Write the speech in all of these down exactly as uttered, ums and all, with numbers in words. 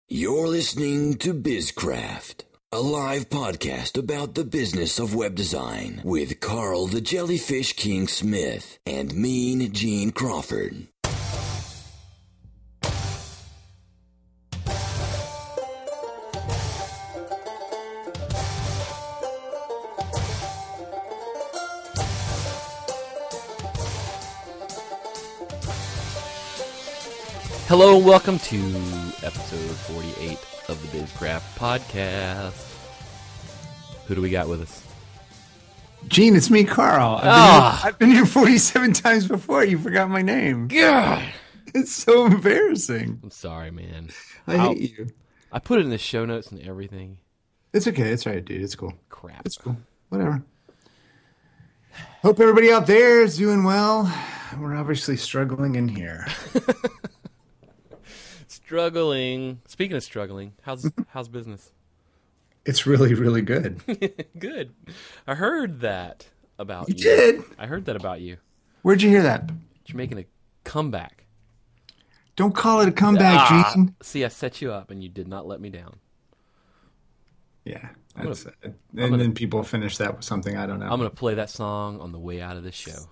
You're listening to BizCraft, a live podcast about the business of web design with Carl the Jellyfish King Smith and Mean Gene Crawford. Hello and welcome to episode forty-eight of the BizCraft podcast. Who do we got with us? Gene, it's me, Carl. I've been, Ah. here, I've been here forty-seven times before. You forgot my name. God, It's so embarrassing. I'm sorry, man. I I'll- hate you. I put it in the show notes and everything. It's okay. It's all right, dude. It's cool. Crap. It's cool. Whatever. Hope everybody out there is doing well. We're obviously struggling in here. Struggling. Speaking of struggling, how's how's business? It's really, really good. Good. I heard that about you. You did? I heard that about you. Where'd you hear that? You're making a comeback. Don't call it a comeback, Ah, Gene. see, I set you up and you did not let me down. Yeah. I'm That's it. And gonna- then people finish that with something I don't know. I'm going to play that song on the way out of this show.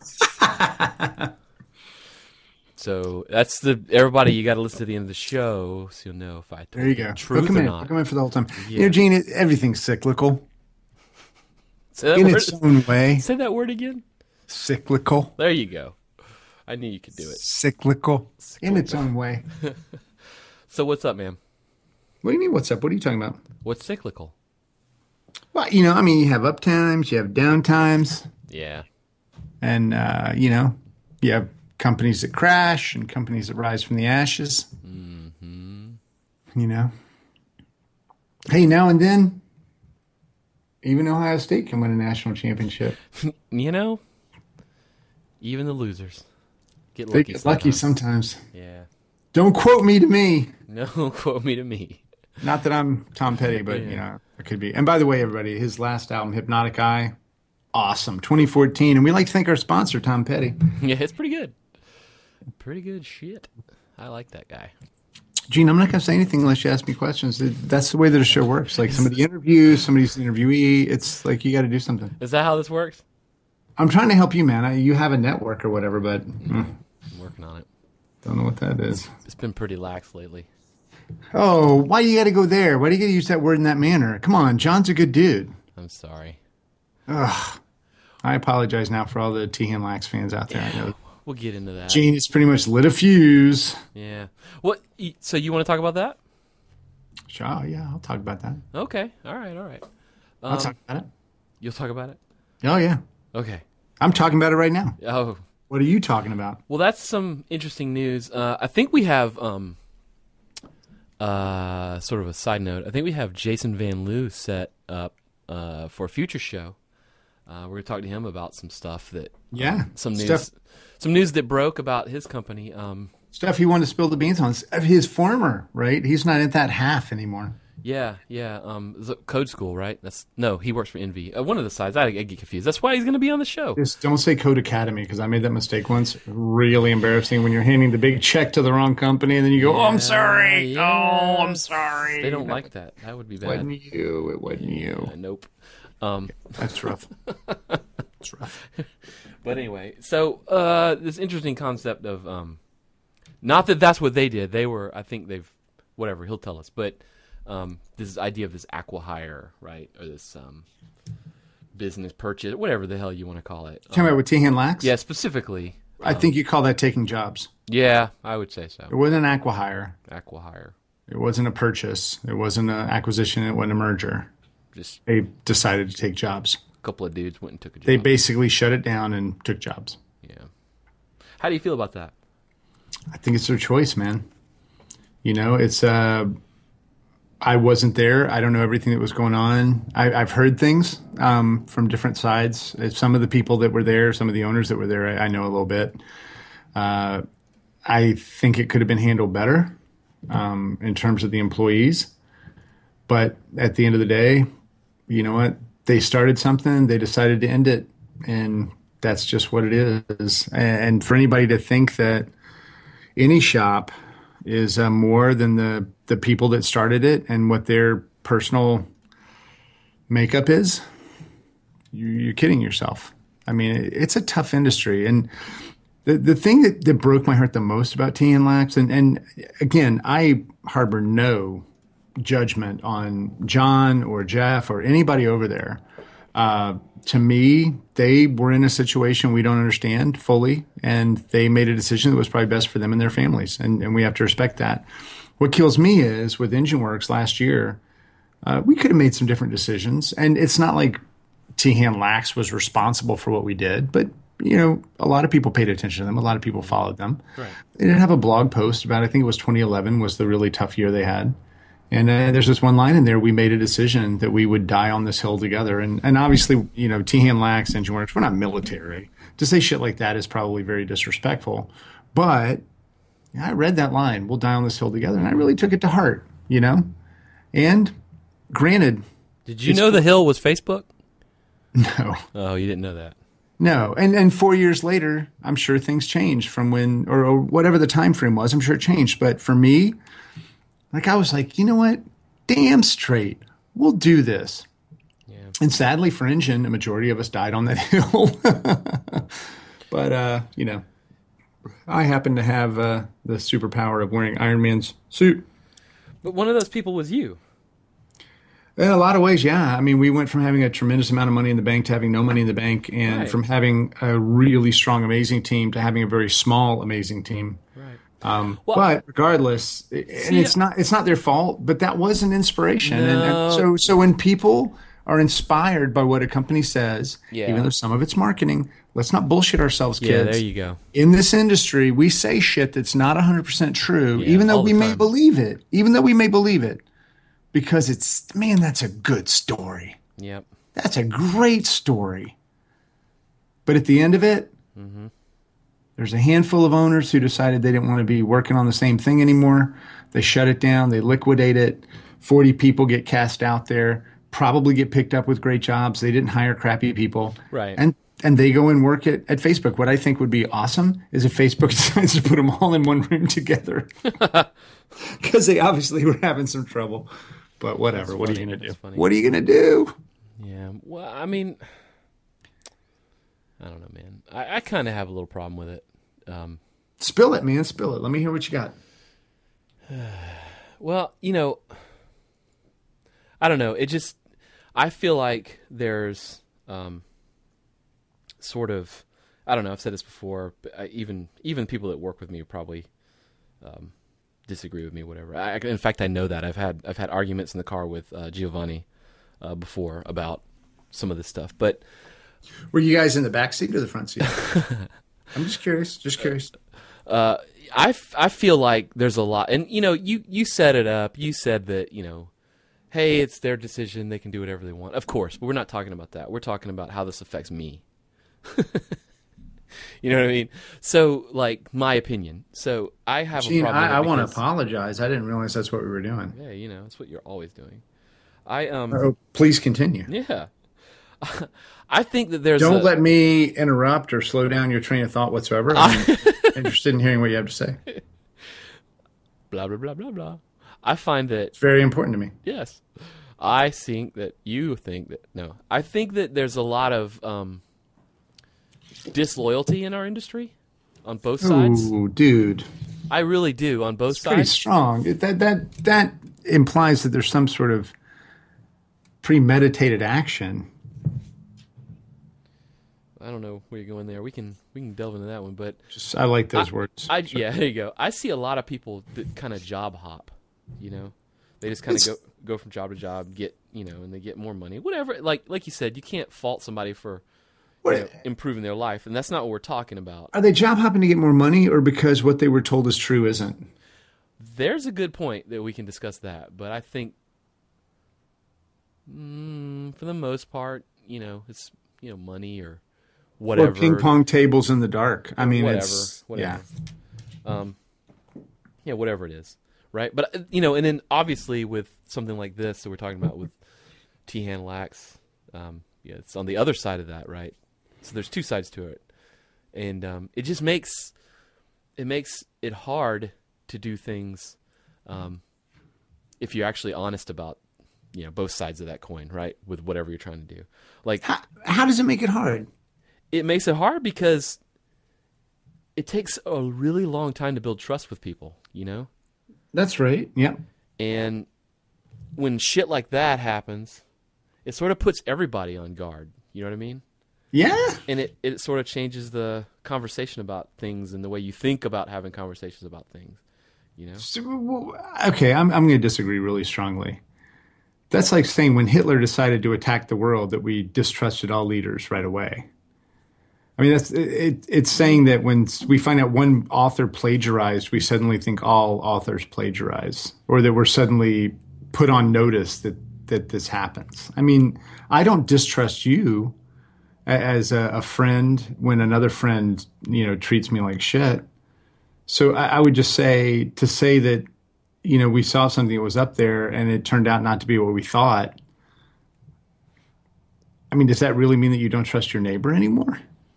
So that's the everybody. You got to listen to the end of the show so you'll know if I told There you the go. truth Hook 'em or in. not. Hook 'em in for the whole time. Yeah. You know, Gene, it, everything's cyclical Say that, in word, its own way. say that word again. Cyclical. There you go. I knew you could do it. Cyclical in its own way. So what's up, man? What do you mean, what's up? What are you talking about? What's cyclical? Well, you know, I mean, you have up times, you have down times, Yeah. and, uh, you know, you have companies that crash and companies that rise from the ashes. Mm-hmm. You know? Hey, now and then, even Ohio State can win a national championship. You know, even the losers get They lucky. get lucky sometimes. sometimes. Yeah. Don't quote me to me. No, quote me to me. Not that I'm Tom Petty, but, Yeah. you know, I could be. And by the way, everybody, his last album, Hypnotic Eye, awesome. twenty fourteen. And we like to thank our sponsor, Tom Petty. Yeah, it's pretty good. Pretty good shit. I like that guy. Gene, I'm not going to say anything unless you ask me questions. That's the way that a show works. Like somebody interviews, somebody's the interviewee. It's like you got to do something. Is that how this works? I'm trying to help you, man. I, you have a network or whatever, but mm, I'm working on it. don't know what that is. It's been pretty lax lately. Oh, why you got to go there? Why do you got to use that word in that manner? Come on, John's a good dude. I'm sorry. Ugh. I apologize now for all the Tehan Lax fans out there. I know We'll get into that. Gene has pretty much lit a fuse. Yeah. What? y- So you want to talk about that? Sure, oh, yeah, I'll talk about that. Okay. All right. All right. I'll Um, talk about it. You'll talk about it. Oh, yeah. Okay. I'm talking about it right now. Oh, What are you talking about? well, that's some interesting news. Uh, I think we have um, uh, sort of a side note. I think we have Jason Van Loo set up uh, for a future show. Uh, we're going to talk to him about some stuff that Yeah. some news, Stuff, some news that broke about his company. Um, stuff he wanted to spill the beans on. His former, right? He's not at that half anymore. yeah, yeah. Um, is it Code School, right? That's no. He works for Envy. Uh, one of the sides. I, I get confused. That's why he's going to be on the show. Just don't say Code Academy because I made that mistake once. Really embarrassing when you're handing the big check to the wrong company and then you go, "Oh, I'm sorry. Yeah. Oh, I'm sorry." They don't like that. That would be It bad. wasn't you. It wasn't you. Uh, nope. Um, That's rough. That's rough. But anyway, so uh, this interesting concept of um, not that that's what they did. They were, I think they've, whatever. He'll tell us. But um, this idea of this acqui-hire, right, or this um, business purchase, whatever the hell you want to call it. Talking Um, about with Tehan Lax? yeah, specifically. I think you call that taking jobs. Yeah, I would say It so. wasn't an acqui-hire. Acqui-hire, It wasn't a purchase. It wasn't an acquisition. It wasn't a merger. just They decided to take jobs. a couple of dudes went and took a job. They basically shut it down and took jobs. Yeah. How do you feel about that? I think it's their choice, man. You know, it's, uh, I wasn't there. I don't know everything that was going on. I, I've heard things um, from different sides. Uh, Some of the people that were there, some of the owners that were there, I, I know a little bit. Uh, I think it could have been handled better um, in terms of the employees. But at the end of the day, you know what? They started something, they decided to end it, and that's just what it is. And for anybody to think that any shop is uh, more than the the people that started it and what their personal makeup is, you, you're kidding yourself. I mean, it, it's a tough industry. And the, the thing that, that broke my heart the most about T N Lax, and, and again, I harbor no judgment on John or Jeff or anybody over there. Uh, to me, they were in a situation we don't understand fully, and they made a decision that was probably best for them and their families, and, and we have to respect that. What kills me is with EngineWorks last year, uh, we could have made some different decisions, and it's not like Tehan Lax was responsible for what we did, but you know, a lot of people paid attention to them. A lot of people followed them. Right. They didn't have a blog post about, I think it was twenty eleven was the really tough year they had. And uh, there's this one line in there, we made a decision that we would die on this hill together. And and obviously, you know, Tehan Lax, EngineWorks, we're not military. To say shit like that is probably very disrespectful. But yeah, I read that line, we'll die on this hill together. And I really took it to heart, you know. And granted. Did you know the hill was Facebook? No. Oh, you didn't know that. No. And and four years later, I'm sure things changed from when, or, or whatever the time frame was, I'm sure it changed. But for me, like I was like, you know what? Damn straight. We'll do this. Yeah. And sadly for Engine, a majority of us died on that hill. But, uh, you know, I happen to have uh, the superpower of wearing Iron Man's suit. But one of those people was you. In a lot of ways, yeah. I mean, we went from having a tremendous amount of money in the bank to having no money in the bank, and Right. from having a really strong, amazing team to having a very small, amazing team. Right. Um, Well, but regardless, and see, it's not it's not their fault, but that was an inspiration. And, No. and so so when people are inspired by what a company says, Yeah. even though some of it's marketing, let's not bullshit ourselves, kids. Yeah, there you go. In this industry, we say shit that's not one hundred percent true, Yeah, even though all we the may time. believe it. Even though we may believe it. Because it's, man, that's a good story. Yep. That's a great story. But at the end of it, Mm-hmm. there's a handful of owners who decided they didn't want to be working on the same thing anymore. They shut it down. They liquidate it. forty people get cast out there, probably get picked up with great jobs. They didn't hire crappy people. Right. And and they go and work at, at Facebook. What I think would be awesome is if Facebook decides to put them all in one room together. Because they obviously were having some trouble. But whatever. That's What are funny. you going to do? That's funny. What are you going to do? Yeah. Well, I mean, I don't know, man. I, I kind of have a little problem with it. Um, Spill it, man. Spill it. Let me hear what you got. well, you know, I don't know. It just, I feel like there's um, sort of, I don't know. I've said this before. But I, even even people that work with me probably um, disagree with me. Whatever. I, in fact, I know that I've had I've had arguments in the car with uh, Giovanni uh, before about some of this stuff. But Were you guys in the back seat or the front seat? I'm just curious. Just curious. uh, I, f- I feel like there's a lot, and you know, you you set it up. You said that, you know, hey, it's their decision. They can do whatever they want. Of course, but we're not talking about that. We're talking about how this affects me. You know what I mean? So, like, my opinion. So, I have Gene, a problem. I, I with it want to because- apologize. I didn't realize that's what we were doing. Yeah, you know, it's what you're always doing. I um, Oh, please continue. yeah. I think that there's. Don't a, let me interrupt or slow down your train of thought whatsoever. I'm interested in hearing what you have to say. blah blah blah blah blah. I find that It's very important to me. yes, I think that you think that no. I think that there's a lot of um, disloyalty in our industry on both sides. Ooh, dude. I really do on both It's pretty sides. strong. It- That that that implies that there's some sort of premeditated action. I don't know where you're going there. We can we can delve into that one, but Just I like those words. I yeah, there you go. I see a lot of people that kind of job hop. You know, they just kind of It's- go go from job to job, get you know, and they get more money. Whatever. Like like you said, you can't fault somebody for What- you know, improving their life, and that's not what we're talking about. Are they job hopping to get more money, or because what they were told is true isn't? There's a good point that we can discuss that, but I think, mm, for the most part, you know, it's you know money or whatever. Or ping pong tables in the dark. I mean, whatever, it's whatever. yeah. Um, yeah, whatever it is, right? But uh, you know, and then obviously with something like this that we're talking about with Tehan Lax, um, yeah, it's on the other side of that, right? So there's two sides to it, and um, it just makes it makes it hard to do things um, if you're actually honest about, you know, both sides of that coin, right? With whatever you're trying to do. Like, How, how does it make it hard? It makes it hard because it takes a really long time to build trust with people, you know? That's right. Yeah. And when shit like that happens, it sort of puts everybody on guard. You know what I mean? Yeah. And it, it sort of changes the conversation about things and the way you think about having conversations about things, you know? So, okay, I'm, I'm going to disagree really strongly. That's like saying when Hitler decided to attack the world that we distrusted all leaders right away. I mean, that's it, it's saying that when we find out one author plagiarized, we suddenly think all authors plagiarize, or that we're suddenly put on notice that, that this happens. I mean, I don't distrust you as a, a friend when another friend, you know, treats me like shit. So I, I would just say to say that, you know, we saw something that was up there and it turned out not to be what we thought. I mean, does that really mean that you don't trust your neighbor anymore?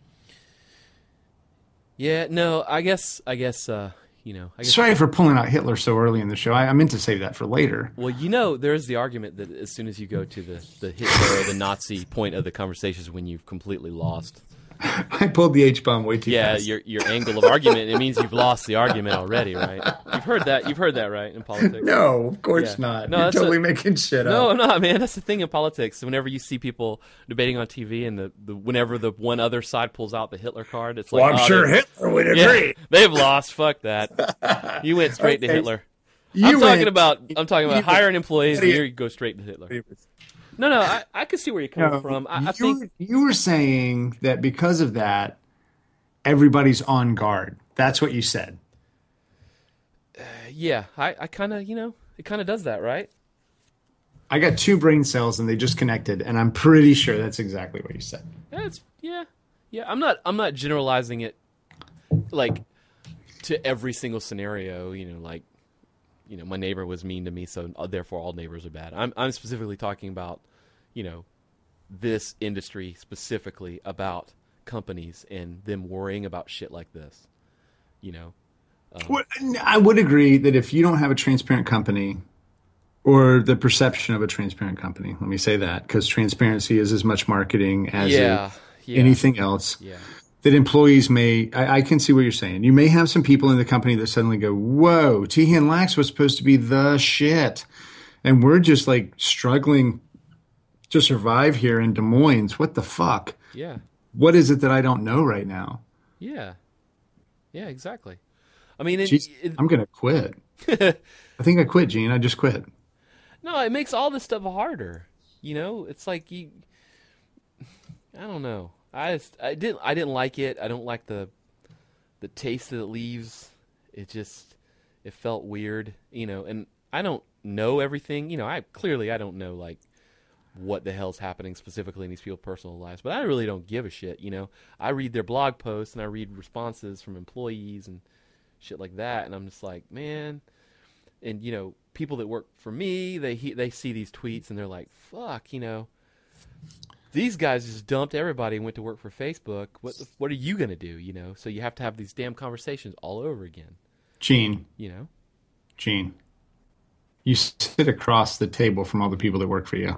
Yeah, no, I guess, I guess, uh, you know. I guess, Sorry for pulling out Hitler so early in the show. I, I meant to save that for later. Well, you know, there's the argument that as soon as you go to the, the Hitler or the Nazi point of the conversation is when you've completely lost. I pulled the H-bomb way too yeah, fast. your your angle of argument, it means you've lost the argument already, right? You've heard that, you've heard that, right, in politics? No, of course Yeah. not. No, You're that's totally a- making shit No, up. I'm not, man. That's the thing in politics. Whenever you see people debating on T V and the, the whenever the one other side pulls out the Hitler card, it's like, Well, I'm oh, sure they- Hitler would yeah, agree. they've lost. Fuck that. You went straight to Okay. Hitler. You I'm talking went- about I'm talking about you- hiring employees, and you- you go straight to Hitler. No, no, I, I can see where you're coming No, from. I, I you, think you were saying that because of that, everybody's on guard. That's what you said. yeah, I, I kind of, you know, it kind of does that, right? I got two brain cells and they just connected, and I'm pretty sure that's exactly what you said. Yeah, it's yeah, yeah. I'm not I'm not generalizing it like to every single scenario. You know, like you know, my neighbor was mean to me, so uh, therefore all neighbors are bad. I'm I'm specifically talking about, you know, this industry specifically about companies and them worrying about shit like this. You know, What, I would agree that if you don't have a transparent company or the perception of a transparent company, let me say that, because transparency is as much marketing as yeah, it- yeah, anything else, yeah, that employees may, I, I can see what you're saying. You may have some people in the company that suddenly go, whoa, Teehan Lax was supposed to be the shit. And we're just like struggling to survive here in Des Moines. What the fuck? yeah, What is it that I don't know right now? yeah, yeah. Exactly. I mean, it, Jeez, it, I'm going to quit. I think I quit, Gene. I just quit. no, it makes all this stuff harder. You know, it's like you. I don't know. I just, I didn't I didn't like it. I don't like the the taste that it leaves. It just it felt weird, you know. And I don't know everything. You know, I clearly I don't know like what the hell's happening specifically in these people's personal lives, but I really don't give a shit. You know, I read their blog posts and I read responses from employees and shit like that, and I'm just like, man. And you know, people that work for me, they he, they see these tweets and they're like, fuck, you know. These guys just dumped everybody and went to work for Facebook. What the, what are you going to do, you know? So you have to have these damn conversations all over again, Gene, you know? Gene, you sit across the table from all the people that work for you.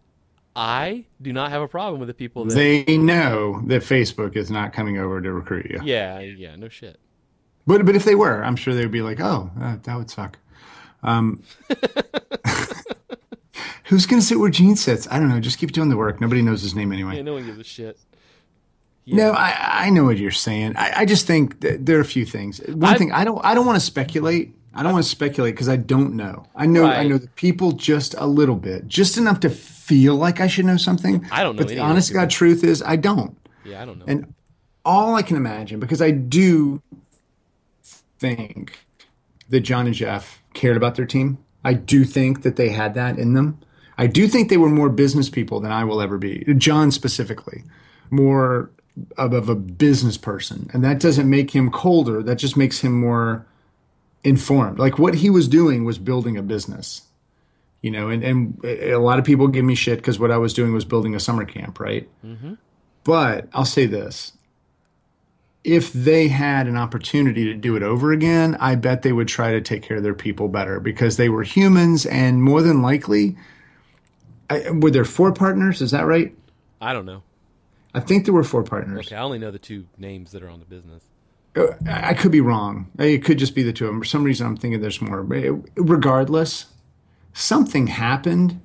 I do not have a problem with the people that... They know that Facebook is not coming over to recruit you. Yeah, yeah, no shit. But but if they were, I'm sure they would be like, oh, uh, that would suck. Um, who's going to sit where Gene sits? I don't know. Just keep doing the work. Nobody knows his name anyway. Yeah, no one gives a shit. Yeah. No, I, I know what you're saying. I, I just think that there are a few things. One I've- thing, I don't I don't want to speculate. I don't want to speculate because I don't know. I know I Right. know the people just a little bit, just enough to feel like I should know something. I don't know But the any of honest those to God truth is I don't. Yeah, I don't know. And all I can imagine, because I do think that John and Jeff cared about their team. I do think that they had that in them. I do think they were more business people than I will ever be. John specifically, more of, of a business person. And that doesn't make him colder. That just makes him more informed. Like what he was doing was building a business. You know, and, and a lot of people give me shit because what I was doing was building a summer camp, right? Mm-hmm. But I'll say this. if they had an opportunity to do it over again, I bet they would try to take care of their people better because they were humans, and more than likely, I, were there four partners? Is that right? I don't know. I think there were four partners. Okay, I only know the two names that are on the business. I could be wrong. It could just be the two of them. For some reason, I'm thinking there's more. But regardless, something happened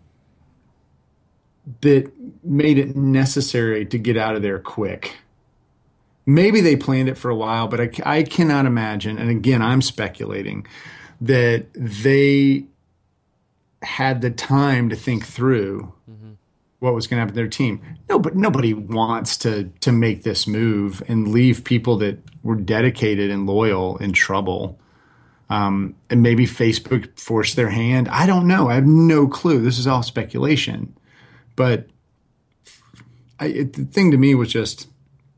that made it necessary to get out of there quick. Maybe they planned it for a while, but I, I cannot imagine, and again, I'm speculating, that they had the time to think through mm-hmm. what was going to happen to their team. No, but nobody wants to to make this move and leave people that were dedicated and loyal in trouble. Um, and maybe Facebook forced their hand. I don't know. I have no clue. This is all speculation. But I, it, the thing to me was just,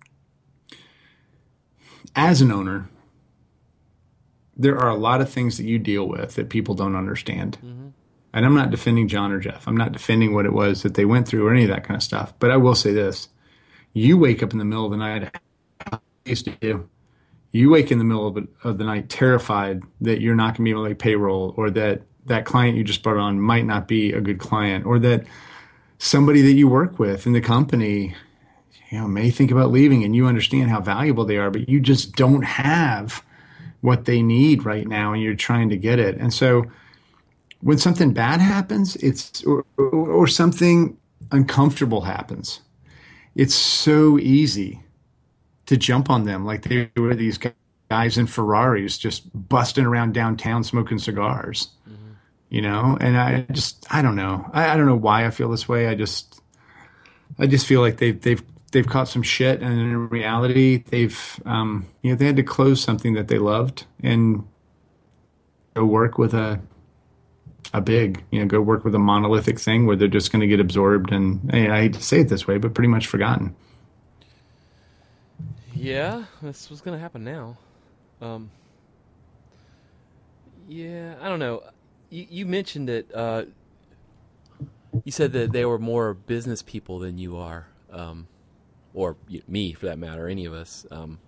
as an owner, there are a lot of things that you deal with that people don't understand. Mm-hmm. And I'm not defending John or Jeff. I'm not defending what it was that they went through or any of that kind of stuff. But I will say this. You wake up in the middle of the night, how I used to do. You wake in the middle of, it, of the night terrified that you're not going to be able to make payroll, or that that client you just brought on might not be a good client, or that somebody that you work with in the company, you know, may think about leaving, and you understand how valuable they are, but you just don't have what they need right now, and you're trying to get it. And so when something bad happens, it's or, or, or something uncomfortable happens, it's so easy to jump on them like they were these guys in Ferraris just busting around downtown smoking cigars, mm-hmm. you know? And I just, I don't know. I, I don't know why I feel this way. I just, I just feel like they've, they've, they've caught some shit, and in reality, they've, um, you know, they had to close something that they loved and go work with a, a big, you know, go work with a monolithic thing where they're just going to get absorbed and, and I hate to say it this way, but pretty much forgotten. Yeah, that's what's going to happen now. Um, yeah, I don't know. You, you mentioned that uh, you said that they were more business people than you are, um, or me for that matter, any of us. Um,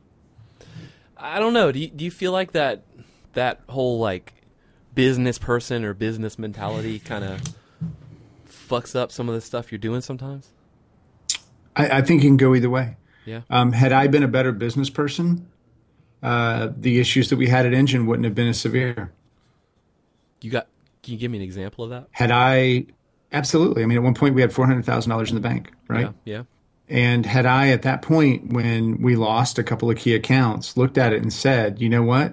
I don't know. Do you, do you feel like that that whole like business person or business mentality kind of fucks up some of the stuff you're doing sometimes? I, I think it can go either way. Yeah. Um, had I been a better business person, uh, the issues that we had at Engine wouldn't have been as severe. You got? Can you give me an example of that? Had I, absolutely. I mean, at one point we had four hundred thousand dollars in the bank, right? Yeah. Yeah. And had I, at that point, when we lost a couple of key accounts, looked at it and said, you know what?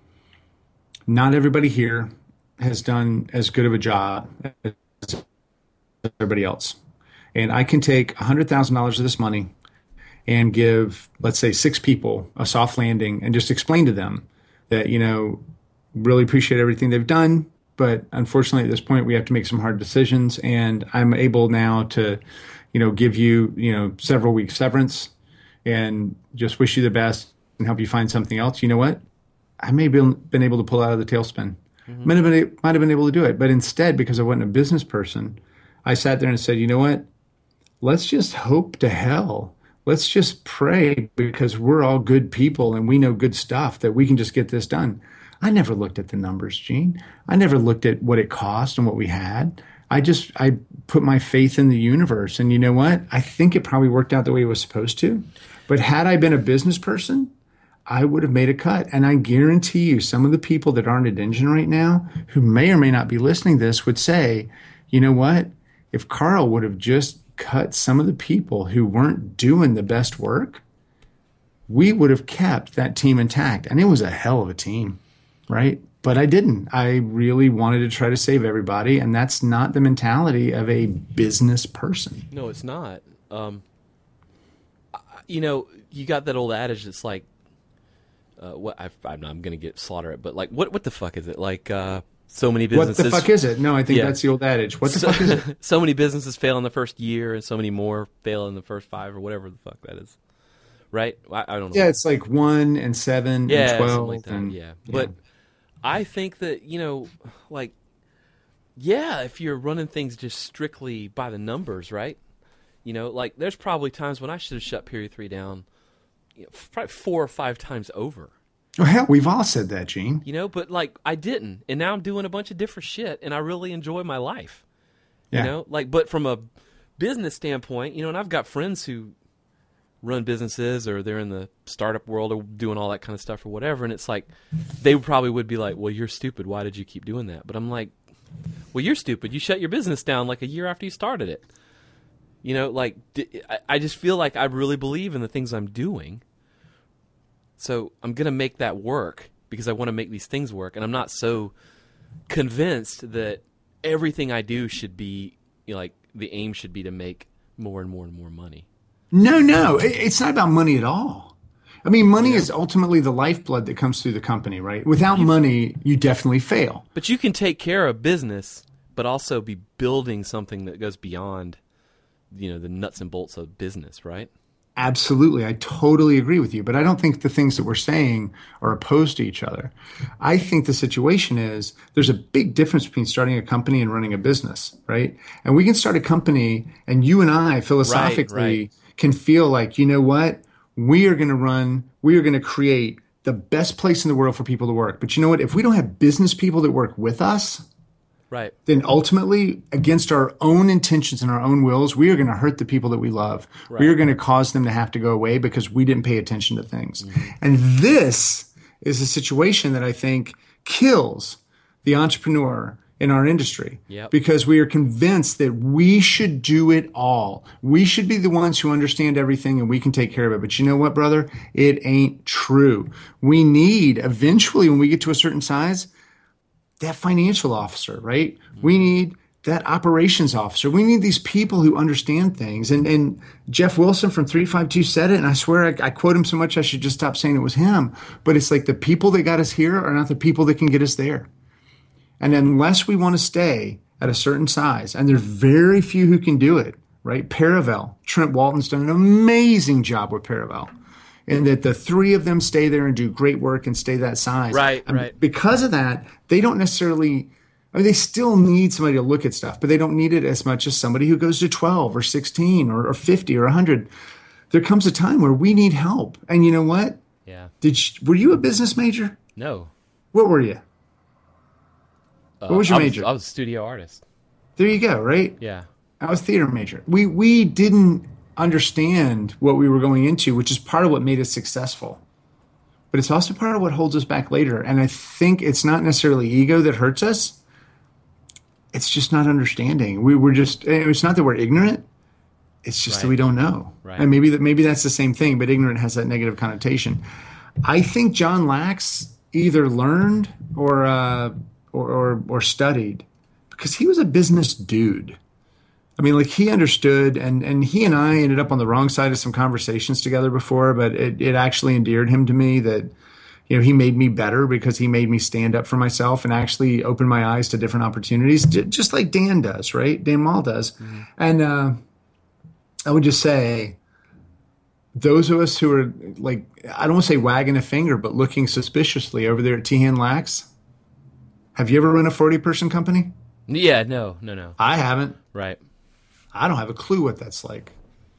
Not everybody here has done as good of a job as everybody else, and I can take one hundred thousand dollars of this money and give, let's say, six people a soft landing and just explain to them that, you know, really appreciate everything they've done, but unfortunately at this point we have to make some hard decisions, and I'm able now to, you know, give you, you know, several weeks severance and just wish you the best and help you find something else. You know what? I may have been, been able to pull out of the tailspin. Mm-hmm. Might have been, might have been able to do it. But instead, because I wasn't a business person, I sat there and said, you know what? Let's just hope to hell. Let's just pray, because we're all good people and we know good stuff, that we can just get this done. I never looked at the numbers, Gene. I never looked at what it cost and what we had. I just, I put my faith in the universe. And you know what? I think it probably worked out the way it was supposed to. But had I been a business person, I would have made a cut. And I guarantee you, some of the people that aren't at Engine right now, who may or may not be listening to this, would say, you know what? If Carl would have just cut some of the people who weren't doing the best work, we would have kept that team intact. And it was a hell of a team, right? But I didn't. I really wanted to try to save everybody. And that's not the mentality of a business person. No, it's not. Um, you know, you got that old adage that's like, Uh, what I, I'm, I'm going to get slaughtered, but like, what what the fuck is it? Like, uh, so many businesses. What the fuck is it? No, I think yeah. that's the old adage. What the so, fuck is it? So many businesses fail in the first year, and so many more fail in the first five, or whatever the fuck that is. Right? I, I don't know. Yeah, it's like one and seven yeah, and twelve. Like that. And, yeah, but yeah. I think that, you know, like, yeah, if you're running things just strictly by the numbers, right? You know, like, there's probably times when I should have shut Period Three down you know, probably four or five times over. Oh, hell, we've all said that, Gene. You know, but like I didn't, and now I'm doing a bunch of different shit, and I really enjoy my life. Yeah. You know, like, but from a business standpoint, you know, and I've got friends who run businesses or they're in the startup world or doing all that kind of stuff or whatever, and it's like they probably would be like, well, you're stupid, why did you keep doing that? But I'm like, well, you're stupid, you shut your business down like a year after you started it. You know, like I just feel like I really believe in the things I'm doing, so I'm gonna make that work because I want to make these things work, and I'm not so convinced that everything I do should be, you know, like the aim should be to make more and more and more money. No, no, it's not about money at all. I mean, money yeah. is ultimately the lifeblood that comes through the company, right? Without You've, money, you definitely fail. But you can take care of business, but also be building something that goes beyond, you know, the nuts and bolts of business, right? Absolutely. I totally agree with you. But I don't think the things that we're saying are opposed to each other. I think the situation is there's a big difference between starting a company and running a business, right? And we can start a company and you and I philosophically right, right. can feel like, you know what? We are going to run, we are going to create the best place in the world for people to work. But you know what? If we don't have business people that work with us, right, then ultimately, against our own intentions and our own wills, we are going to hurt the people that we love. Right. We are going to cause them to have to go away because we didn't pay attention to things. Mm-hmm. And this is a situation that I think kills the entrepreneur in our industry yep. because we are convinced that we should do it all. We should be the ones who understand everything and we can take care of it. But you know what, brother? It ain't true. We need, eventually, when we get to a certain size, that financial officer, right? Mm-hmm. We need that operations officer. We need these people who understand things. And and Jeff Wilson from three five two said it, and I swear I, I quote him so much I should just stop saying it was him. But it's like the people that got us here are not the people that can get us there. And unless we want to stay at a certain size, and there's very few who can do it, right? Paravel, Trent Walton's done an amazing job with Paravel. And that the three of them stay there and do great work and stay that size. Right, and right. Because of that, they don't necessarily, I mean, they still need somebody to look at stuff, but they don't need it as much as somebody who goes to twelve or sixteen or, or fifty or one hundred. There comes a time where we need help. And you know what? Yeah. Did you, were you a business major? No. What were you? Uh, what was your I was, major? I was a studio artist. There you go, right? Yeah. I was theater major. We we didn't understand what we were going into, which is part of what made us successful. But it's also part of what holds us back later. And I think it's not necessarily ego that hurts us. It's just not understanding. We were just, it's not that we're ignorant. It's just right. that we don't know. Right. And maybe that maybe that's the same thing, but ignorant has that negative connotation. I think John Lax either learned or, uh, or, or, or studied because he was a business dude. I mean, like he understood, and, and he and I ended up on the wrong side of some conversations together before, but it, it actually endeared him to me that, you know, he made me better because he made me stand up for myself and actually open my eyes to different opportunities, just like Dan does, right? Dan Mall does. Mm-hmm. And uh, I would just say, those of us who are like, I don't want to say wagging a finger, but looking suspiciously over there at Tehan Lax, have you ever run a forty-person company? Yeah, no, no, no. I haven't. Right. I don't have a clue what that's like.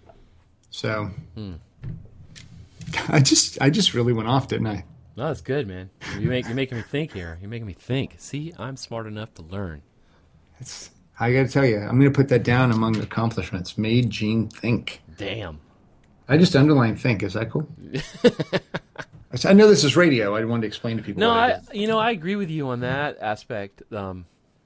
So hmm. I just I just really went off, didn't I? No, that's good, man. You make you're making me think here. You're making me think. See, I'm smart enough to learn. It's, I got to tell you, I'm going to put that down among the accomplishments. Made Gene think. Damn. I just underlined think. Is that cool? I know this is radio. I wanted to explain to people. No, what I, I you know I agree with you on that aspect. Um,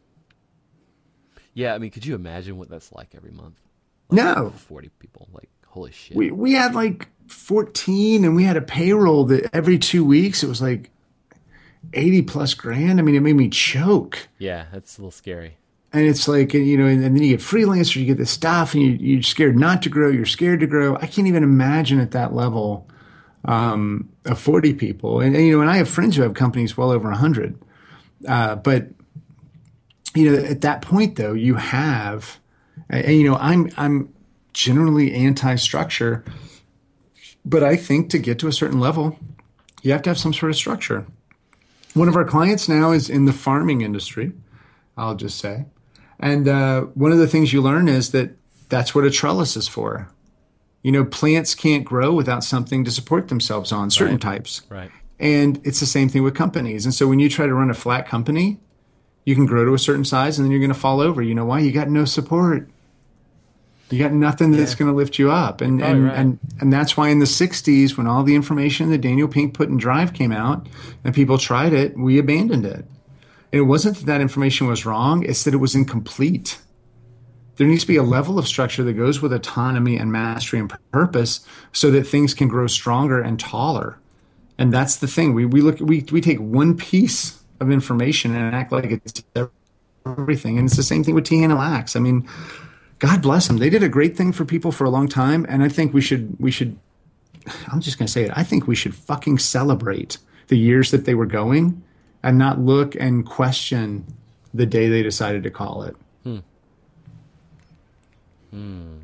Yeah, I mean, could you imagine what that's like every month? Like No. forty people. Like, holy shit. We we had like fourteen, and we had a payroll that every two weeks it was like eighty plus grand. I mean, it made me choke. Yeah, that's a little scary. And it's like, you know, and, and then you get freelancers, you get this stuff, and you, you're scared not to grow. You're scared to grow. I can't even imagine at that level um, of forty people. And, and, you know, and I have friends who have companies well over one hundred. Uh, but you know, at that point, though, you have, and, you know, I'm I'm generally anti-structure, but I think to get to a certain level, you have to have some sort of structure. One of our clients now is in the farming industry, I'll just say. And uh, one of the things you learn is that that's what a trellis is for. You know, plants can't grow without something to support themselves on, certain Right. types. Right. And it's the same thing with companies. And so when you try to run a flat company, you can grow to a certain size and then you're going to fall over. You know why? You got no support. You got nothing that's Yeah. going to lift you up. And You're probably and, right. and and that's why in the sixties, when all the information that Daniel Pink put in Drive came out and people tried it, we abandoned it. And it wasn't that that information was wrong, it's that it was incomplete. There needs to be a level of structure that goes with autonomy and mastery and purpose so that things can grow stronger and taller. And that's the thing. We we look we we take one piece of information and act like it's everything. And it's the same thing with T N L X. I mean, God bless them. They did a great thing for people for a long time, and I think we should we should I'm just going to say it. I think we should fucking celebrate the years that they were going and not look and question the day they decided to call it. Hmm. Hmm.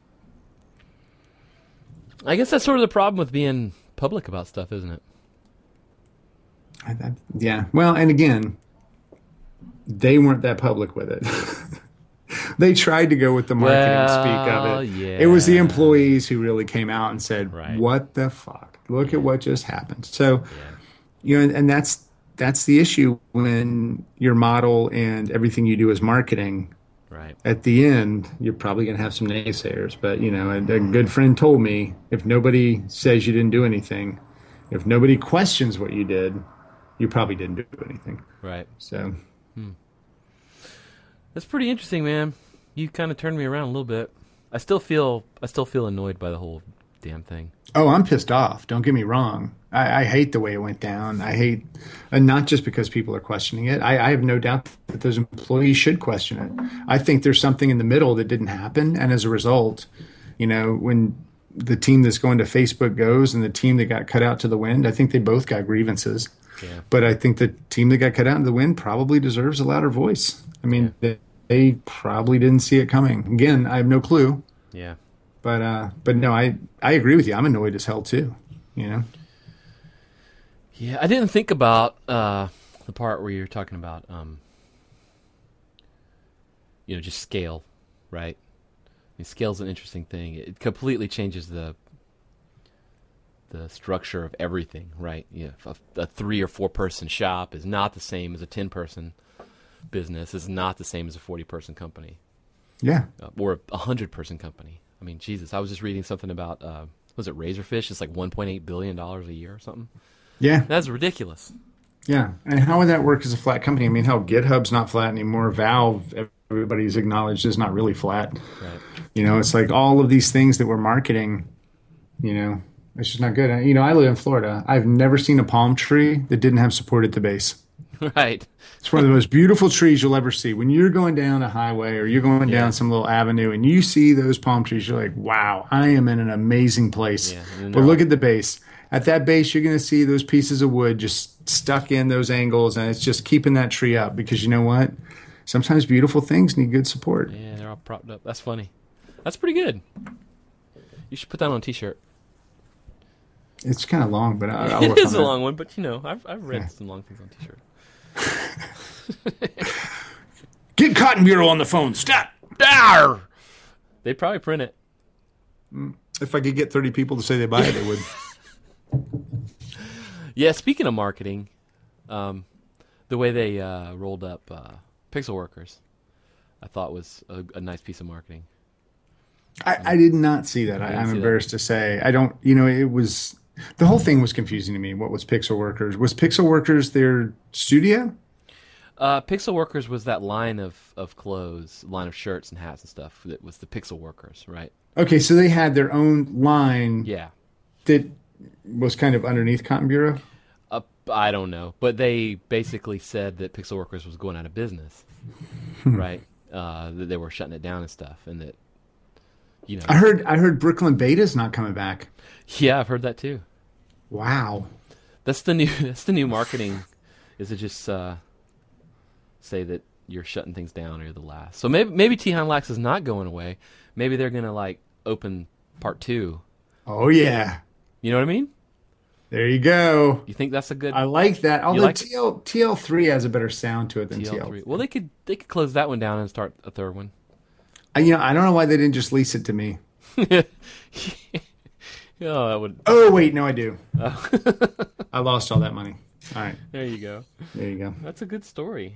I guess that's sort of the problem with being public about stuff, isn't it? I, I, yeah. Well, and again, they weren't that public with it. They tried to go with the marketing Well, speak of it. yeah. It was the employees who really came out and said, Right. "What the fuck? Look at what just happened." So, Yeah. you know, and, and that's that's the issue when your model and everything you do is marketing. Right. At the end, you're probably going to have some naysayers. But, you know, a, a good friend told me, if nobody says you didn't do anything, if nobody questions what you did, you probably didn't do anything. Right. So, That's pretty interesting, man. You kind of turned me around a little bit. I still feel I still feel annoyed by the whole damn thing. oh, I'm pissed off. Don't get me wrong. I, I hate the way it went down. I hate, and not just because people are questioning it. I, I have no doubt that those employees should question it. I think there's something in the middle that didn't happen. And as a result, you know, when the team that's going to Facebook goes and the team that got cut out to the wind, I think they both got grievances. Yeah. But I think the team that got cut out in the wind probably deserves a louder voice. I mean, they, they probably didn't see it coming. Again, I have no clue. Yeah. But uh, but no, I, I agree with you. I'm annoyed as hell too. You know? Yeah, I didn't think about uh, the part where you're talking about, um, you know, just scale, right? I mean, scale's an interesting thing. It completely changes the the structure of everything, right? Yeah, a, a three or four person shop is not the same as a ten person business. Is not the same as a forty person company, Yeah. uh, or a hundred person company. I mean, Jesus, I was just reading something about uh, was it Razorfish? It's like one point eight billion dollars a year or something. Yeah. That's ridiculous. Yeah. And how would that work as a flat company? I mean, hell, GitHub's not flat anymore. Valve, everybody's acknowledged, is not really flat. Right. You know, it's like all of these things that we're marketing, you know, it's just not good. You know, I live in Florida. I've never seen a palm tree that didn't have support at the base. Right. It's one of the most beautiful trees you'll ever see. When you're going down a highway or you're going Yeah. down some little avenue and you see those palm trees, you're like, wow, I am in an amazing place. Yeah, and But they're look all- at the base. At that base, you're going to see those pieces of wood just stuck in those angles, and it's just keeping that tree up because you know what? Sometimes beautiful things need good support. Yeah, they're all propped up. That's funny. That's pretty good. You should put that on a T-shirt. It's kind of long, but I, I'll It work is on a that. long one, but you know, I've I've read Yeah. some long things on T-shirt. Get Cotton Bureau on the phone. Stop. Dar! They'd probably print it. If I could get thirty people to say they buy it, they would. Yeah. Speaking of marketing, um, the way they uh, rolled up uh, Pixel Workers, I thought was a, a nice piece of marketing. I, I did not see that. I, didn't I'm see that. embarrassed to say. I don't, you know, it was, the whole thing was confusing to me. What was Pixel Workers? Was Pixel Workers their studio? Uh, Pixel Workers was that line of, of clothes, line of shirts and hats and stuff that was the Pixel Workers, right? Okay, so they had their own line Yeah. that was kind of underneath Cotton Bureau. Uh, I don't know, but they basically said that Pixel Workers was going out of business, Hmm. right? Uh, that they were shutting it down and stuff, and that, you know, I heard I heard Brooklyn Beta's not coming back. yeah, I've heard that too. Wow. That's the new that's the new marketing, is to just uh, say that you're shutting things down or you're the last. So maybe maybe Tihan Lax is not going away. Maybe they're gonna like open part two. Oh yeah. You know what I mean? There you go. You think that's a good I like that. Although like- T L T L three has a better sound to it than T T L L three? three. Well, they could they could close that one down and start a third one. I, you know, I don't know why they didn't just lease it to me. Oh, that would. Oh, wait, no, I do. Oh. I lost all that money. All right. There you go. There you go. That's a good story.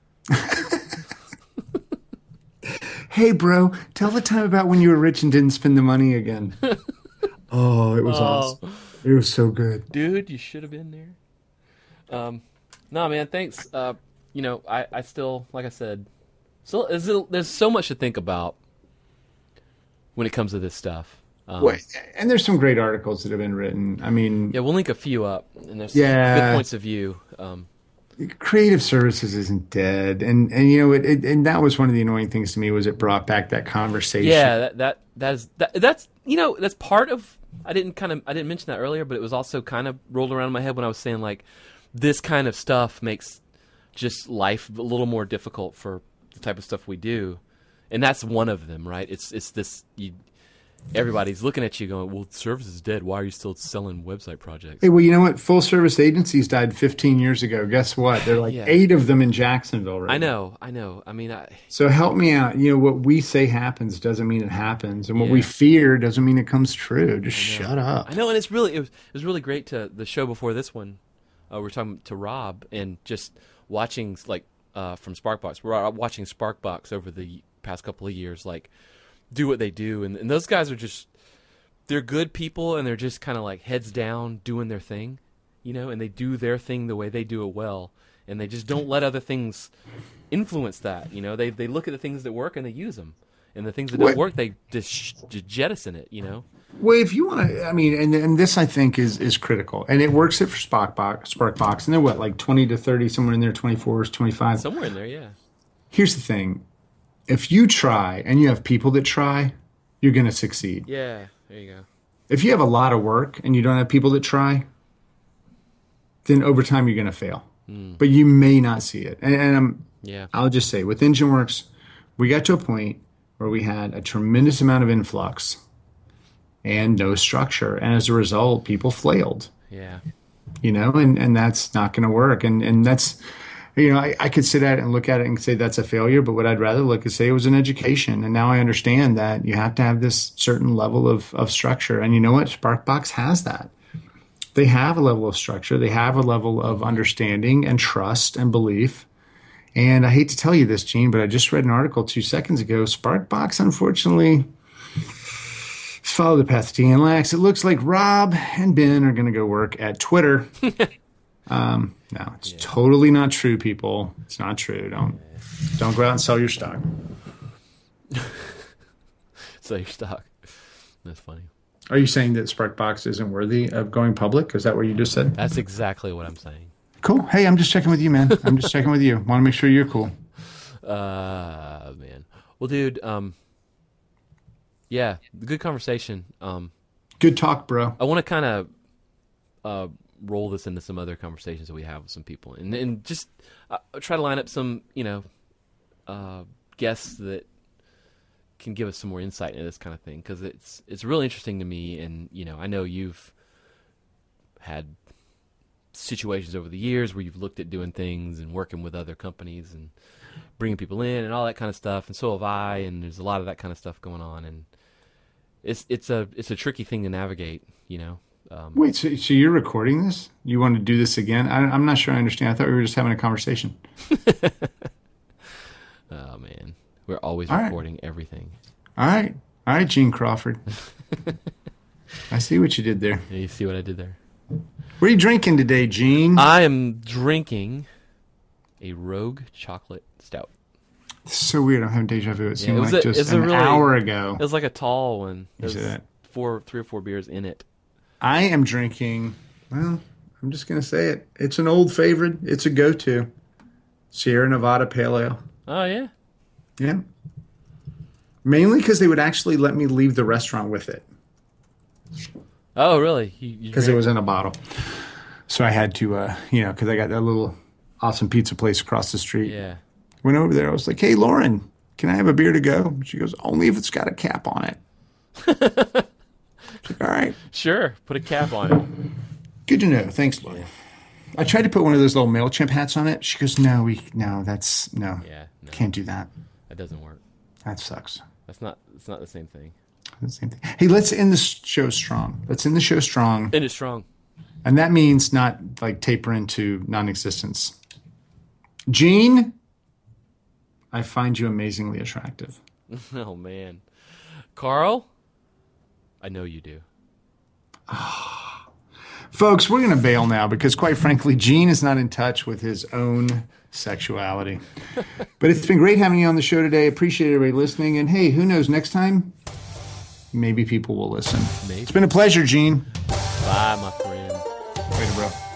Hey, bro, tell the time about when you were rich and didn't spend the money again. Oh, it was Oh. awesome. It was so good. Dude, you should have been there. Um, no, man, thanks. Uh, you know, I, I still, like I said, so there's, there's so much to think about when it comes to this stuff. Um, Well, and there's some great articles that have been written. I mean, yeah, we'll link a few up, and there's some Yeah. good points of view. Um, creative services isn't dead, and and you know, it, it and that was one of the annoying things to me was it brought back that conversation. yeah, that that that is that, that's you know that's part of. I didn't kind of I didn't mention that earlier, but it was also kind of rolled around in my head when I was saying like this kind of stuff makes just life a little more difficult for the type of stuff we do, and that's one of them, right? It's it's this. You, Everybody's looking at you going, well, service is dead. Why are you still selling website projects? Hey, well, you know what? Full service agencies died fifteen years ago. Guess what? There are like Yeah. eight of them in Jacksonville right I now. know, I know. I mean, I, So help me out. You know, what we say happens doesn't mean it happens. And what we Yeah. fear doesn't mean it comes true. Just shut up. I know, and it's really it was, it was really great to the show before this one. Uh, we were talking to Rob and just watching like uh, from Sparkbox. We're watching Sparkbox over the past couple of years, like do what they do, and, and those guys are just they're good people, and they're just kind of like heads down doing their thing, you know, and they do their thing the way they do it well, and they just don't let other things influence that, you know. They they look at the things that work and they use them, and the things that What- don't work they just jettison it, you know. Well, if you want to, I mean, and, and this I think is is critical. And it works it for Sparkbox, Sparkbox. And they're what, like twenty to thirty, somewhere in there, twenty-four, twenty-five. Somewhere in there, yeah. Here's the thing. If you try and you have people that try, you're going to succeed. Yeah, there you go. If you have a lot of work and you don't have people that try, then over time you're going to fail. But you may not see it. And, and I'm, Yeah. I'll just say, with EngineWorks, we got to a point where we had a tremendous amount of influx and no structure. And as a result, people flailed, Yeah. you know, and, and that's not going to work. And, and that's, you know, I, I could sit at it and look at it and say that's a failure, but what I'd rather look is say it was an education. And now I understand that you have to have this certain level of, of structure. And you know what? Sparkbox has that. They have a level of structure. They have a level of understanding and trust and belief. And I hate to tell you this, Gene, but I just read an article two seconds ago. Sparkbox, unfortunately, has followed the path of T N Lax. It looks like Rob and Ben are going to go work at Twitter. um, no, it's totally not true, people. It's not true. Don't don't go out and sell your stock. Sell your stock. That's funny. Are you saying that Sparkbox isn't worthy of going public? Is that what you just said? That's exactly what I'm saying. Cool. Hey, I'm just checking with you, man. I'm just checking with you. Want to make sure you're cool. Uh, man. Well, dude, um, yeah, good conversation. Um, Good talk, bro. I want to kind of uh, roll this into some other conversations that we have with some people, and and just uh, try to line up some, you know, uh, guests that can give us some more insight into this kind of thing, because it's it's really interesting to me, and you know, I know you've had situations over the years where you've looked at doing things and working with other companies and bringing people in and all that kind of stuff, and so have I, and there's a lot of that kind of stuff going on, and it's it's a it's a tricky thing to navigate, you know. Um, Wait, so, so you're recording this? You want to do this again? I, I'm not sure I understand. I thought we were just having a conversation. oh man, we're always All right. recording everything. All right. All right, Gene Crawford. I see what you did there. You see what I did there? What are you drinking today, Gene? I am drinking a Rogue Chocolate Stout. It's so weird. I'm having deja vu. It seemed it was like a- just it's a an really- hour ago. It was like a tall one. Is There's it? four, three or four beers in it. I am drinking, well, I'm just going to say it. It's an old favorite. It's a go-to. Sierra Nevada Pale Ale. Oh yeah, Yeah. Mainly because they would actually let me leave the restaurant with it. oh really? Because it was in a bottle. So I had to, uh, you know, because I got that little awesome pizza place across the street. Yeah. Went over there. I was like, hey, Lauren, can I have a beer to go? She goes, only if it's got a cap on it. Like, all right. Sure. Put a cap on it. Good to know. Thanks, Lauren. I tried to put one of those little MailChimp hats on it. She goes, no, we, no, that's, no. Yeah. No, Can't do that. that doesn't work. That sucks. That's not. It's not the same thing. The same thing. Hey, let's end the show strong. Let's end the show strong. End it strong. And that means not like taper into non-existence. Gene, I find you amazingly attractive. Oh, man. Carl, I know you do. Folks, we're going to bail now because, quite frankly, Gene is not in touch with his own sexuality. But it's been great having you on the show today. Appreciate everybody listening. And, hey, who knows, next time, maybe people will listen. Maybe. It's been a pleasure, Gene. Bye, my friend. Later, bro.